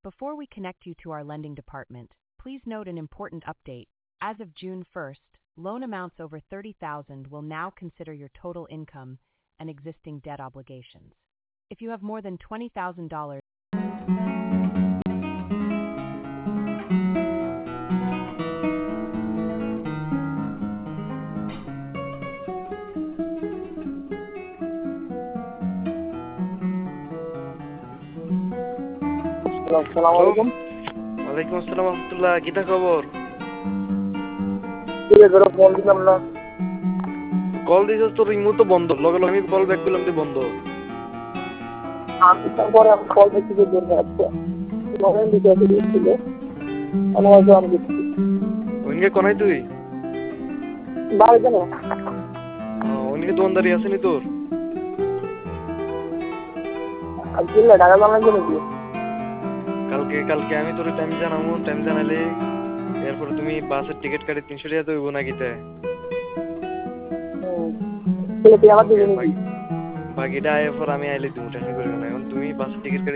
Before we connect you to our lending department, please note an important update. As of June 1st, loan amounts over $30,000 will now consider your total income and existing debt obligations. If you have more than $20,000, আসসালামু আলাইকুম। ওয়ালাইকুম আসসালাম রহমতুল্লাহ। কিতা খবর? Phone দিলাম না, call দিছিস তোর ইমো তো বন্ধ, লগে লগে আমি কল ব্যাক করলাম তুই বন্ধ। আমি তারপরে আমি কল দেখি যে জন্য আছে মনে দিতে দিয়েছিল অনলাইন আমি দেখছি ওইনকে কোনায় তুই? বাড়ি কেন ওইনকে দোকানদারি আসেনি তোর? আজকে ঢাকা জানার জন্য কি কালকে আমি তোর টাইম জানাবো, টাইম জানালে এরপরে তুমি বাসের টিকিট কাটি 300 টাকা তো হইব না কিতে? তুই আমার দিবি নাকি? বাকিটা আয় পর আমি আইলে তুমি টেনশন করিও না। এখন তুমি বাসের টিকিট